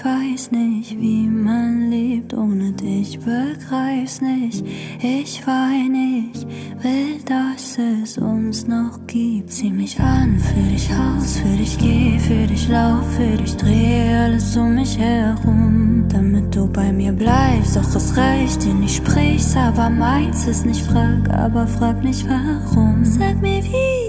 Ich weiß nicht, wie man lebt ohne dich, begreif's nicht. Ich weine, ich will, dass es uns noch gibt. Zieh mich an, für dich raus, für dich geh, für dich lauf, für dich dreh alles um mich herum, damit du bei mir bleibst. Doch es reicht dir nicht, sprich's, aber meins ist nicht. Frag nicht warum. Sag mir wie.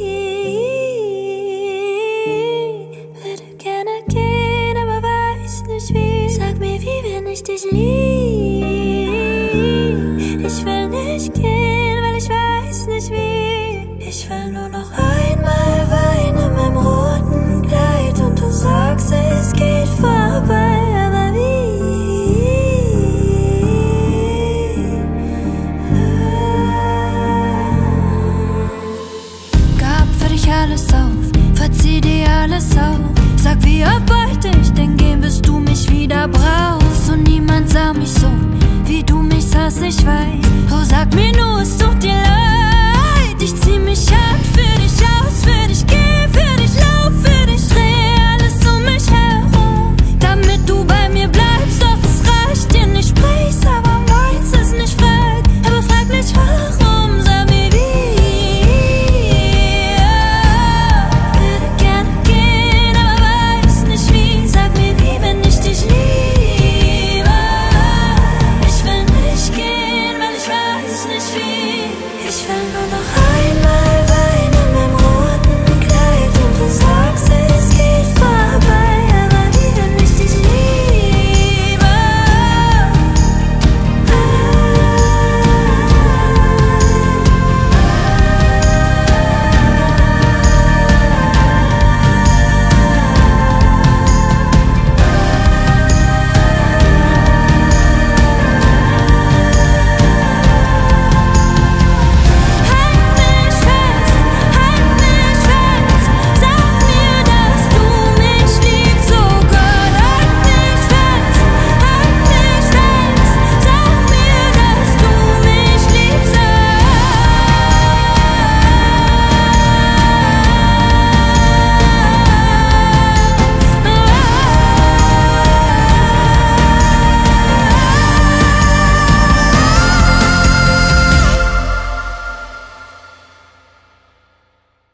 Würde gerne gehen, aber weiß nicht wie. Sag mir wie, wenn ich dich lieb. Ich will nicht gehen, weil ich weiß nicht wie. Ich will nur noch einmal weinen in meinem roten Kleid und du sagst, es geht vorbei, aber wie? Gab für dich alles auf, verzieh dir alles auf. Sag, wie oft wollte ich denn gehen, bis du mich wieder brauchst. Und niemand sah mich so, wie du mich sahst, ich weiß.